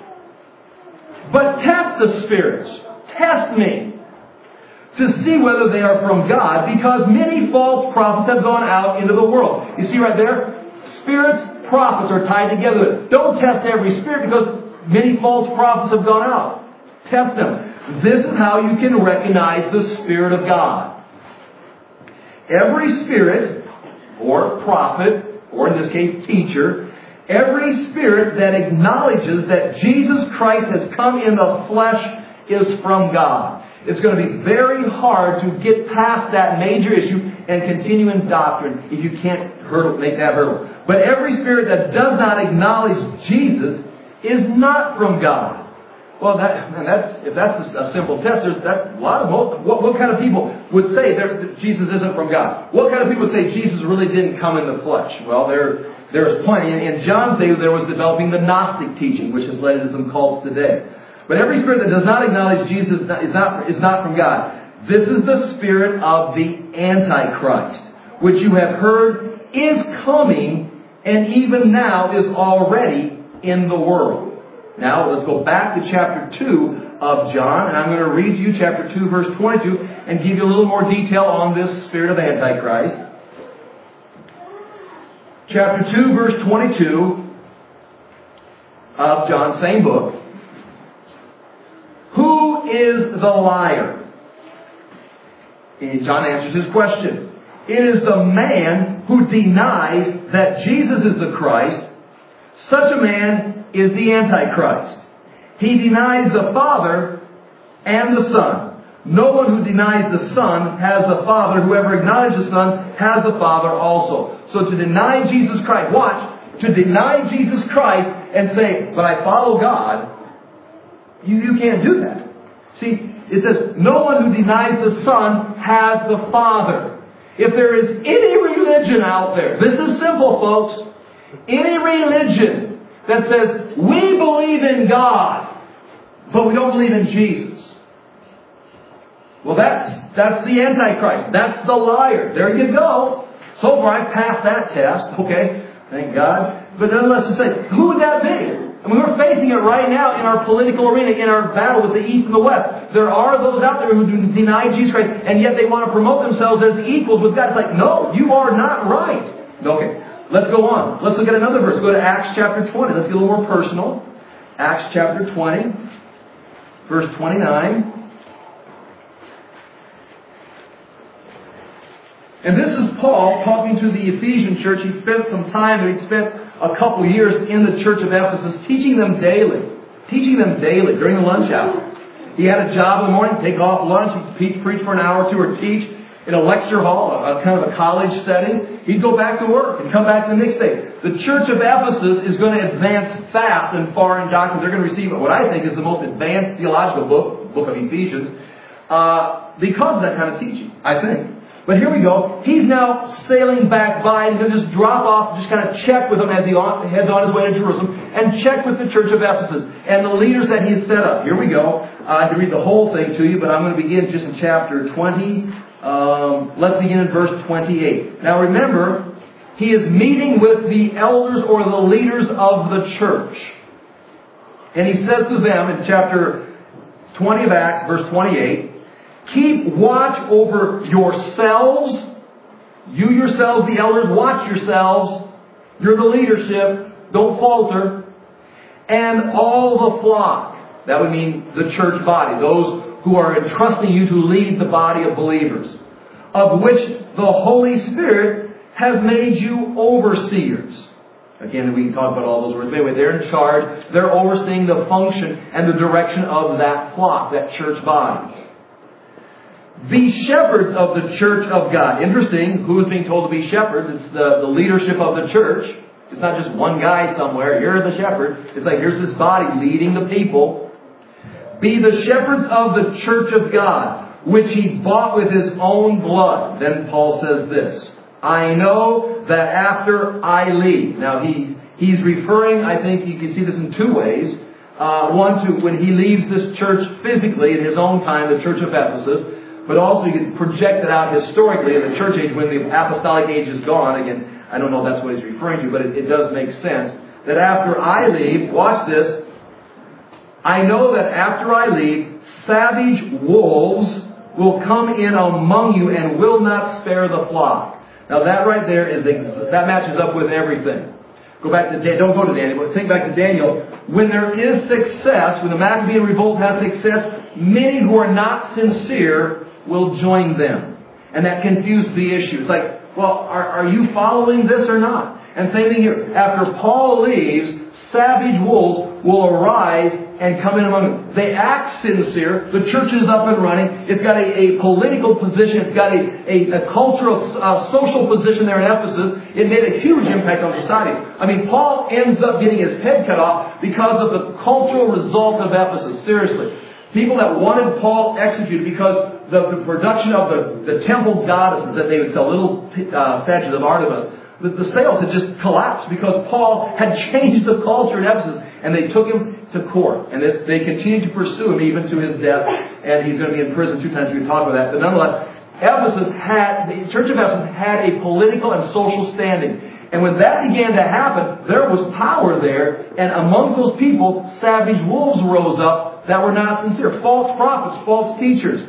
but test the spirits. Test me to see whether they are from God, because many false prophets have gone out into the world. You see right there? Spirits, prophets are tied together. Don't test every spirit, because many false prophets have gone out. Test them. This is how you can recognize the Spirit of God. Every spirit, or prophet, or in this case teacher, every spirit that acknowledges that Jesus Christ has come in the flesh is from God. It's going to be very hard to get past that major issue and continue in doctrine if you can't hurdle, make that hurdle. But every spirit that does not acknowledge Jesus is not from God. Well, that, and that's, if that's a simple test, there's that, a lot of, what, what kind of people would say that Jesus isn't from God? What kind of people would say Jesus really didn't come in the flesh? Well, there, there's plenty. In John's day, there was developing the Gnostic teaching, which has led to some cults today. But every spirit that does not acknowledge Jesus is not, is not from God. This is the spirit of the Antichrist, which you have heard is coming and even now is already in the world. Now, let's go back to chapter two of John, and I'm going to read you chapter two, verse twenty-two, and give you a little more detail on this spirit of Antichrist. Chapter two, verse twenty-two of John, same book. Who is the liar? And John answers his question. It is the man who denies that Jesus is the Christ. Such a man is the Antichrist. He denies the Father and the Son. No one who denies the Son has the Father. Whoever acknowledges the Son has the Father also. So to deny Jesus Christ, watch, to deny Jesus Christ and say, but I follow God, you, you can't do that. See, it says, no one who denies the Son has the Father. If there is any religion out there, this is simple, folks, any religion that says, we believe in God, but we don't believe in Jesus. Well, that's, that's the Antichrist. That's the liar. There you go. So far, I've passed that test. Okay, thank God. But then let's just say, who would that be? I mean, we're facing it right now in our political arena, in our battle with the East and the West. There are those out there who deny Jesus Christ, and yet they want to promote themselves as equals with God. It's like, no, you are not right. Okay, let's go on. Let's look at another verse. Go to Acts chapter twenty. Let's get a little more personal. Acts chapter twenty, verse twenty-nine. And this is Paul talking to the Ephesian church. He'd spent some time there. He'd spent a couple years in the church of Ephesus, teaching them daily. Teaching them daily during the lunch hour. He had a job in the morning, take off lunch, he'd preach for an hour or two, or teach in a lecture hall, a, a kind of a college setting. He'd go back to work and come back the next day. The church of Ephesus is going to advance fast and far in doctrine. They're going to receive what I think is the most advanced theological book, book of Ephesians, uh, because of that kind of teaching, I think. But here we go. He's now sailing back by. He's going to just drop off, just kind of check with them as he heads on his way to Jerusalem, and check with the church of Ephesus and the leaders that he's set up. Here we go. Uh, I can read the whole thing to you, but I'm going to begin just in chapter twenty. Um, let's begin in verse twenty-eight. Now remember, he is meeting with the elders or the leaders of the church. And he says to them in chapter twenty of Acts, verse twenty-eight, keep watch over yourselves. You yourselves, the elders, watch yourselves. You're the leadership. Don't falter. And all the flock. That would mean the church body. Those who are entrusting you to lead the body of believers. of which the Holy Spirit has made you overseers. Again, we can talk about all those words. Anyway, they're in charge. They're overseeing the function and the direction of that flock, that church body. Be shepherds of the church of God. Interesting. Who is being told to be shepherds? It's the, the leadership of the church. It's not just one guy somewhere. You're the shepherd. It's like here's this body leading the people. Be the shepherds of the church of God, which He bought with His own blood. Then Paul says this. I know that after I leave. Now he he's referring, I think you can see this in two ways. Uh, one, to when he leaves this church physically in his own time, the church of Ephesus. But also you can project it out historically in the church age when the apostolic age is gone. Again, I don't know if that's what he's referring to, but it, it does make sense. That after I leave, watch this. I know that after I leave, savage wolves will come in among you and will not spare the flock. Now that right there is that matches up with everything. Go back to don't go to Daniel, but think back to Daniel. When there is success, when the Maccabean revolt has success, many who are not sincere will join them. And that confused the issue. It's like, well, are, are you following this or not? And same thing here. After Paul leaves, savage wolves will arise and come in among them. They act sincere. The church is up and running. It's got a, a political position. It's got a, a, a cultural, uh, social position there in Ephesus. It made a huge impact on society. I mean, Paul ends up getting his head cut off because of the cultural result of Ephesus. Seriously. People that wanted Paul executed because the, the production of the, the temple goddesses that they would sell, little uh, statues of Artemis, the, the sales had just collapsed because Paul had changed the culture in Ephesus, and they took him to court. And this, they continued to pursue him even to his death, and he's going to be in prison two times. We can talk about that. But nonetheless, Ephesus had, the church of Ephesus had a political and social standing. And when that began to happen, there was power there, and among those people, savage wolves rose up that were not sincere. False prophets, false teachers.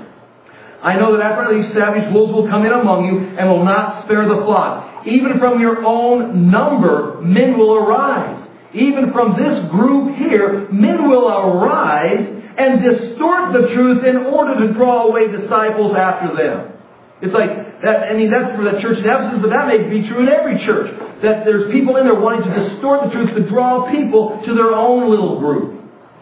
I know that after these savage wolves will come in among you and will not spare the flock. Even from your own number, men will arise. Even from this group here, men will arise and distort the truth in order to draw away disciples after them. It's like, that. I mean, that's for the church in Ephesus, but that may be true in every church. That there's people in there wanting to distort the truth to draw people to their own little group.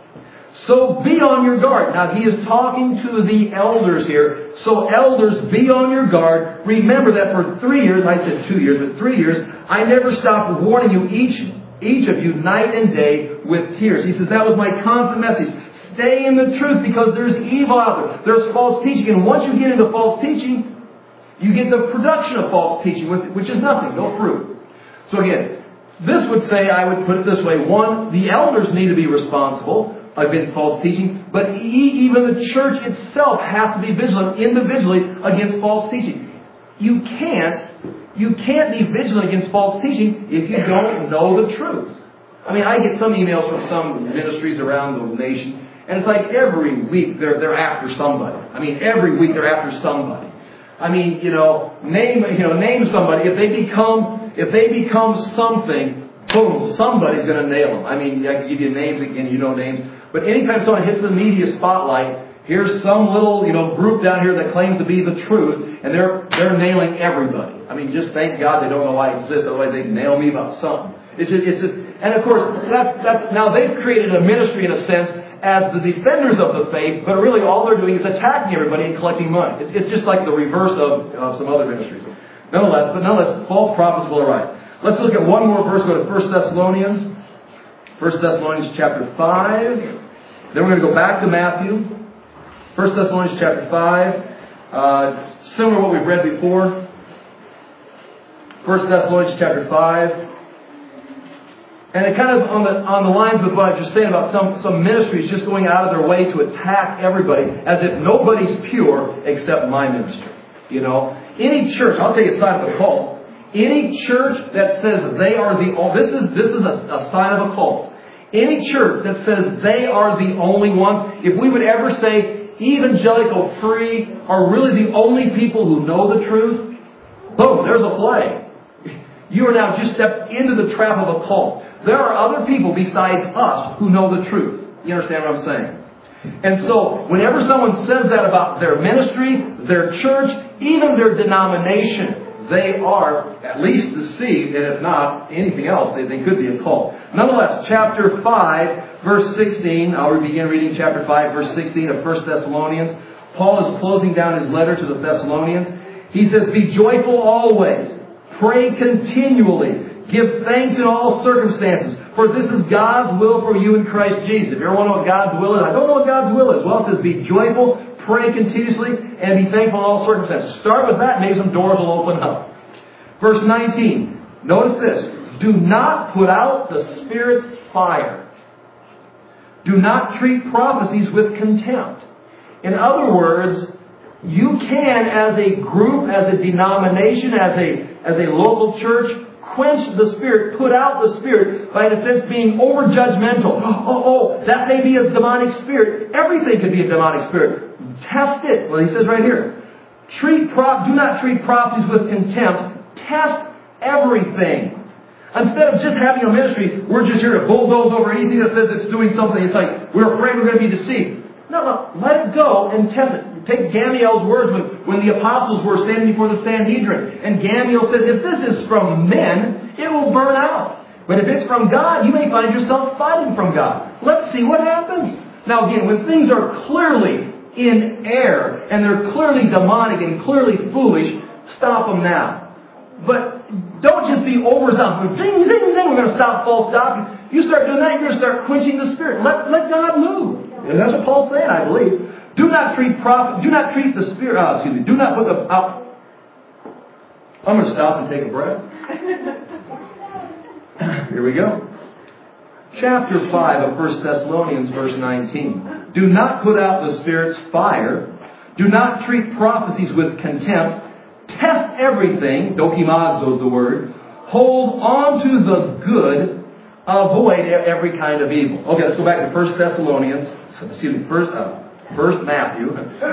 So be on your guard. Now he is talking to the elders here. So elders, be on your guard. Remember that for three years, I said two years, but three years, I never stopped warning you, each, each of you, night and day with tears. He says, that was my constant message. Stay in the truth because there's evil out there. There's false teaching. And once you get into false teaching, you get the production of false teaching, which is nothing, no fruit. So again, this would say, I would put it this way. One, the elders need to be responsible against false teaching, but even the church itself has to be vigilant individually against false teaching. You can't, you can't be vigilant against false teaching if you don't know the truth. I mean, I get some emails from some ministries around the nation, and it's like every week they're they're after somebody. I mean, every week they're after somebody. I mean, you know, name you know name somebody. If they become if they become something, boom, somebody's going to nail them. I mean, I can give you names again, you know names. But anytime someone hits the media spotlight, here's some little, you know, group down here that claims to be the truth, and they're they're nailing everybody. I mean, just thank God they don't know I exist, otherwise they'd nail me about something. It's just, it's just, and of course, that's, that's, now they've created a ministry in a sense as the defenders of the faith, but really all they're doing is attacking everybody and collecting money. It's, it's just like the reverse of, of some other ministries. Nonetheless, but nonetheless, false prophets will arise. Let's look at one more verse. Go to First Thessalonians. First Thessalonians chapter five. Then we're going to go back to Matthew. First Thessalonians chapter five. Uh, similar to what we've read before. First Thessalonians chapter five. And it kind of on the on the lines of what I was just saying about some, some ministries just going out of their way to attack everybody as if nobody's pure except my ministry. You know, any church, I'll take a side of a cult. Any church that says they are the this is this is a, a sign of a cult. Any church that says they are the only ones, if we would ever say evangelical free are really the only people who know the truth, boom, there's a flag. You are now just stepped into the trap of a cult. There are other people besides us who know the truth. You understand what I'm saying? And so, whenever someone says that about their ministry, their church, even their denomination, they are at least deceived, and if not anything else, they, they could be occult. Nonetheless, chapter five, verse sixteen, I'll begin reading chapter five, verse sixteen of First Thessalonians. Paul is closing down his letter to the Thessalonians. He says, "Be joyful always. Pray continually. Give thanks in all circumstances. For this is God's will for you in Christ Jesus." If you ever want to know what God's will is, I don't know what God's will is. Well, it says, "Be joyful, pray continuously, and be thankful in all circumstances." Start with that, maybe some doors will open up. Verse nineteen. Notice this. "Do not put out the Spirit's fire. Do not treat prophecies with contempt." In other words, you can, as a group, as a denomination, as a, as a local church, quench the Spirit, put out the Spirit by, in a sense, being over-judgmental. Oh, oh, that may be a demonic spirit. Everything could be a demonic spirit. Test it. Well, he says right here, treat pro- do not treat prophecies with contempt. Test everything. Instead of just having a ministry, we're just here to bulldoze over anything that says it's doing something. It's like, we're afraid we're going to be deceived. No, no, let it go and test it. Take Gamaliel's words when, when the apostles were standing before the Sanhedrin. And Gamaliel says, if this is from men, it will burn out. But if it's from God, you may find yourself fighting from God. Let's see what happens. Now again, when things are clearly in error, and they're clearly demonic and clearly foolish, stop them now. But don't just be overzealous. Zing, zing, zing, we're going to stop false doctrine. You start doing that, you're going to start quenching the Spirit. Let, let God move. And that's what Paul's saying, I believe. Do not treat prophet, do not treat the Spirit, uh, excuse me, do not put the, out. I'm going to stop and take a breath. Here we go. Chapter five of First Thessalonians, verse nineteen. "Do not put out the Spirit's fire. Do not treat prophecies with contempt. Test everything." Dokimazo is the word. "Hold on to the good. Avoid every kind of evil." Okay, let's go back to First Thessalonians. Excuse me, First, uh, First Matthew.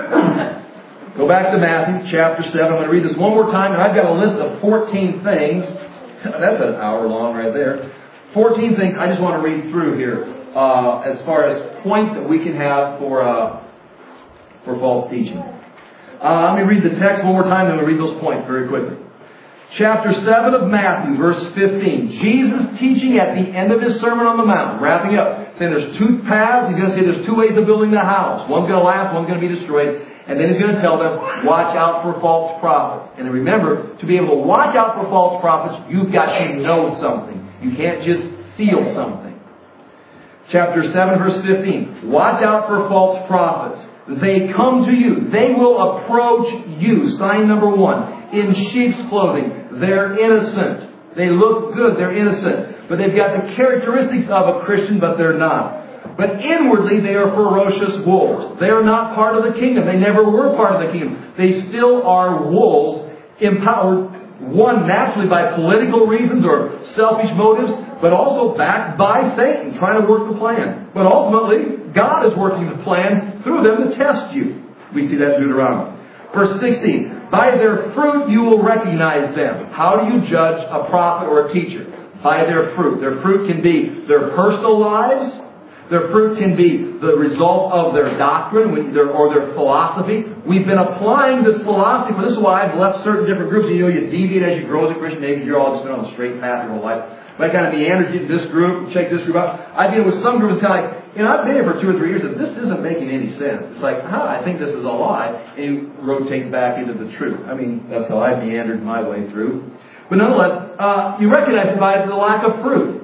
Go back to Matthew chapter seven. I'm going to read this one more time, and I've got a list of fourteen things. That's an hour long right there. fourteen things I just want to read through here uh, as far as points that we can have for uh, for false teaching. Uh, let me read the text one more time, then we'll read those points very quickly. Chapter seven of Matthew, verse fifteen. Jesus teaching at the end of His Sermon on the Mount, wrapping up, saying there's two paths. He's going to say there's two ways of building the house. One's going to last, one's going to be destroyed. And then He's going to tell them, watch out for false prophets. And remember, to be able to watch out for false prophets, you've got to know something. You can't just feel something. Chapter seven, verse fifteen. Watch out for false prophets. They come to you. They will approach you. Sign number one. In sheep's clothing. They're innocent. They look good. They're innocent. But they've got the characteristics of a Christian, but they're not. But inwardly, they are ferocious wolves. They are not part of the kingdom. They never were part of the kingdom. They still are wolves, empowered, one, naturally by political reasons or selfish motives, but also backed by Satan, trying to work the plan. But ultimately, God is working the plan through them to test you. We see that in Deuteronomy. Verse sixteen. By their fruit you will recognize them. How do you judge a prophet or a teacher? By their fruit. Their fruit can be their personal lives. Their fruit can be the result of their doctrine or their philosophy. We've been applying this philosophy. This is why I've left certain different groups. You know, you deviate as you grow as a Christian. Maybe you're all just on the straight path your whole life. But I kind of meandered into this group, check this group out. I've been with some groups kind of like, you know, I've been here for two or three years and this isn't making any sense. It's like, huh, I think this is a lie. And you rotate back into the truth. I mean, that's how I meandered my way through. But nonetheless, uh, you recognize by the lack of fruit.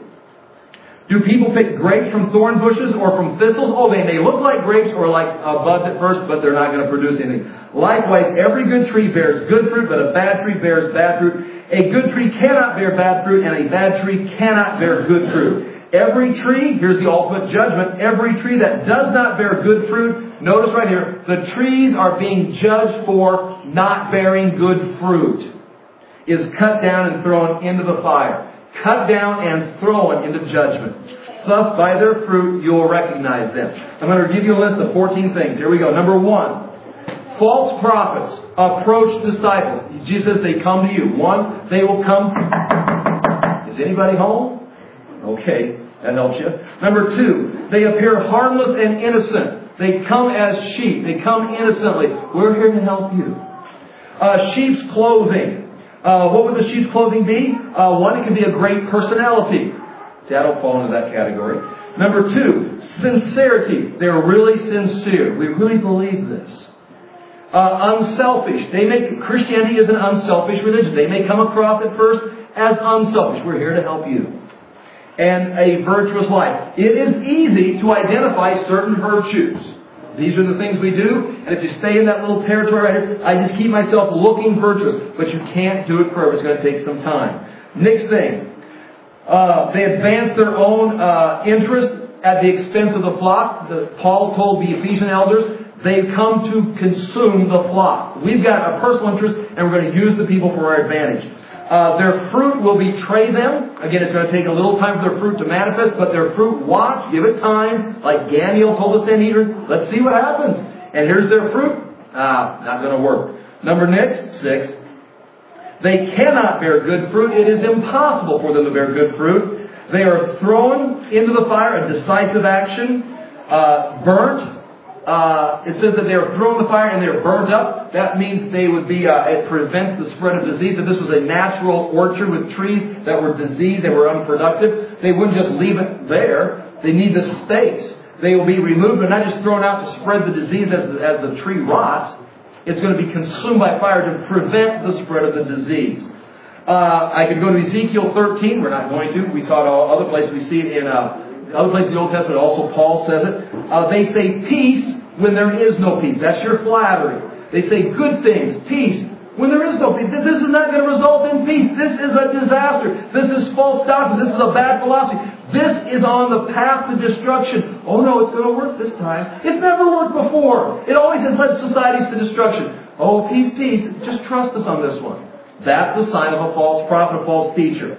Do people pick grapes from thorn bushes or from thistles? Oh, they may look like grapes or like uh, buds at first, but they're not going to produce anything. Likewise, every good tree bears good fruit, but a bad tree bears bad fruit. A good tree cannot bear bad fruit, and a bad tree cannot bear good fruit. Every tree, here's the ultimate judgment, every tree that does not bear good fruit, notice right here, the trees are being judged for not bearing good fruit, is cut down and thrown into the fire. Cut down and thrown into judgment. Thus, by their fruit, you will recognize them. I'm going to give you a list of fourteen things. Here we go. Number one. False prophets approach disciples. Jesus says they come to you. One, they will come. Is anybody home? Okay, that helps you. Number two, they appear harmless and innocent. They come as sheep. They come innocently. We're here to help you. Uh, sheep's clothing. Uh, what would the sheep's clothing be? Uh, one, it could be a great personality. That'll fall into that category. Number two, sincerity. They're really sincere. We really believe this. Uh, unselfish. They make Christianity is an unselfish religion. They may come across at first as unselfish. We're here to help you. And a virtuous life. It is easy to identify certain virtues. These are the things we do. And if you stay in that little territory right here, I just keep myself looking virtuous. But you can't do it forever. It's going to take some time. Next thing. Uh, they advance their own uh, interest at the expense of the flock. The, Paul told the Ephesian elders, they've come to consume the flock. We've got a personal interest, and we're going to use the people for our advantage. Uh, their fruit will betray them. Again, it's going to take a little time for their fruit to manifest, but their fruit, watch, give it time. Like Daniel told the Sanhedrin, let's see what happens. And here's their fruit. Ah, not going to work. Number next, six. They cannot bear good fruit. It is impossible for them to bear good fruit. They are thrown into the fire, a decisive action, uh, burnt. Uh, it says that they are thrown in the fire and they are burned up. That means they would be, uh, it prevents the spread of disease. If this was a natural orchard with trees that were diseased, that were unproductive, they wouldn't just leave it there. They need the space. They will be removed, but not just thrown out to spread the disease as the, as the tree rots. It's going to be consumed by fire to prevent the spread of the disease. Uh, I could go to Ezekiel thirteen. We're not going to. We saw it all other places. We see it in uh, other places in the Old Testament. Also, Paul says it. Uh, they say peace when there is no peace. That's your flattery. They say good things, peace, when there is no peace. This is not going to result in peace. This is a disaster. This is false doctrine. This is a bad philosophy. This is on the path to destruction. Oh no, it's going to work this time. It's never worked before. It always has led societies to destruction. Oh, peace, peace. Just trust us on this one. That's the sign of a false prophet, a false teacher.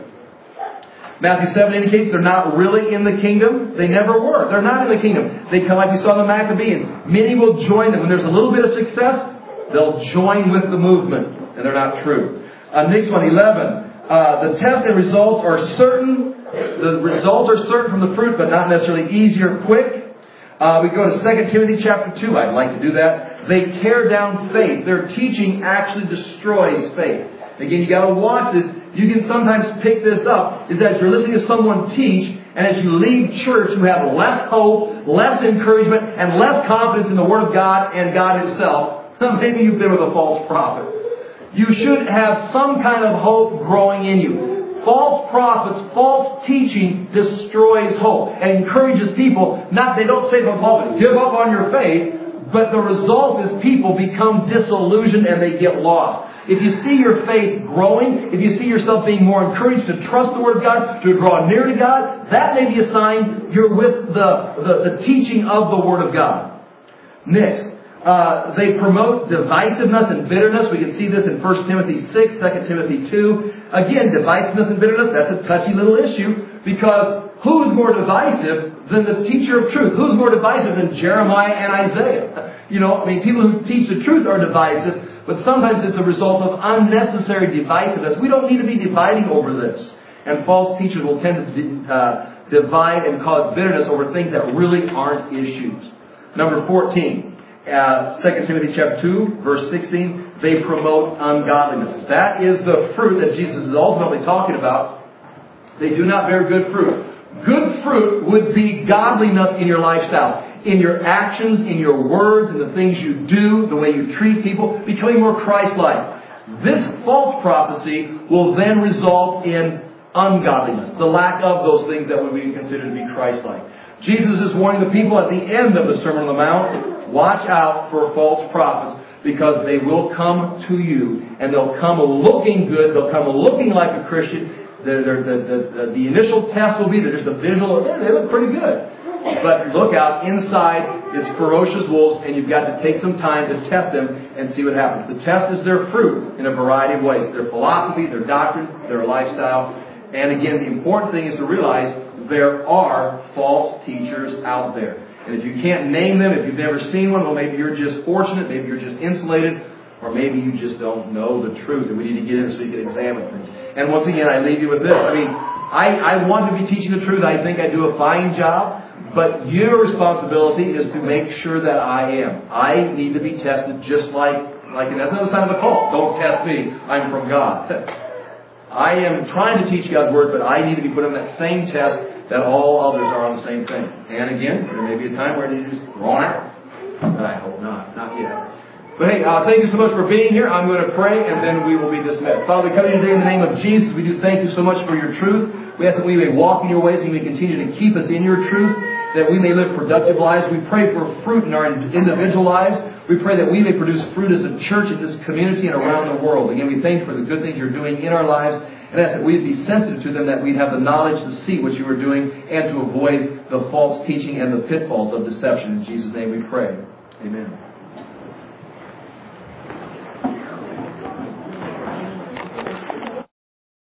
Matthew seven indicates they're not really in the kingdom. They never were. They're not in the kingdom. They come like we saw in the Maccabean. Many will join them. When there's a little bit of success, they'll join with the movement. And they're not true. Uh, next one, eleven. Uh, the test and results are certain. The results are certain from the fruit, but not necessarily easy or quick. Uh, we go to Second Timothy chapter two. I'd like to do that. They tear down faith. Their teaching actually destroys faith. Again, you got to watch this. You can sometimes pick this up. Is that you're listening to someone teach, and as you leave church, you have less hope, less encouragement, and less confidence in the Word of God and God Himself. Maybe you've been with a false prophet. You should have some kind of hope growing in you. False prophets, false teaching destroys hope and encourages people. Not, they don't say to the pulpit, give up on your faith, but the result is people become disillusioned and they get lost. If you see your faith growing, if you see yourself being more encouraged to trust the Word of God, to draw near to God, that may be a sign you're with the, the, the teaching of the Word of God. Next, uh, they promote divisiveness and bitterness. We can see this in First Timothy six, Second Timothy two. Again, divisiveness and bitterness, that's a touchy little issue, because who's more divisive than the teacher of truth? Who's more divisive than Jeremiah and Isaiah? You know, I mean, people who teach the truth are divisive, but sometimes it's a result of unnecessary divisiveness. We don't need to be dividing over this. And false teachers will tend to uh, divide and cause bitterness over things that really aren't issues. Number fourteen, uh, Second Timothy chapter two, verse sixteen, they promote ungodliness. That is the fruit that Jesus is ultimately talking about. They do not bear good fruit. Good fruit would be godliness in your lifestyle, in your actions, in your words, in the things you do, the way you treat people, becoming more Christ-like. This false prophecy will then result in ungodliness, the lack of those things that would be considered to be Christ-like. Jesus is warning the people at the end of the Sermon on the Mount, watch out for false prophets, because they will come to you, and they'll come looking good, they'll come looking like a Christian. They're, they're, the, the, the initial test will be they're just a visual, yeah, they look pretty good. But look out, inside it's ferocious wolves, and you've got to take some time to test them and see what happens. The test is their fruit in a variety of ways. Their philosophy, their doctrine, their lifestyle. And again, the important thing is to realize there are false teachers out there. And if you can't name them, if you've never seen one, well, maybe you're just fortunate, maybe you're just insulated, or maybe you just don't know the truth, and we need to get in so you can examine things. And once again, I leave you with this. I mean, I, I want to be teaching the truth. I think I do a fine job. But your responsibility is to make sure that I am. I need to be tested just like like that's another sign of a cult. Don't test me. I'm from God. I am trying to teach God's Word, but I need to be put on that same test that all others are on the same thing. And again, there may be a time where I need to just throw it out. But I hope not. Not yet. But hey, uh, thank you so much for being here. I'm going to pray, and then we will be dismissed. Father, we come to you today in the name of Jesus. We do thank you so much for your truth. We ask that we may walk in your ways, and you may continue to keep us in your truth, that we may live productive lives. We pray for fruit in our individual lives. We pray that we may produce fruit as a church in this community and around the world. Again, we thank you for the good things you're doing in our lives, and ask that we'd be sensitive to them, that we'd have the knowledge to see what you are doing and to avoid the false teaching and the pitfalls of deception. In Jesus' name we pray. Amen.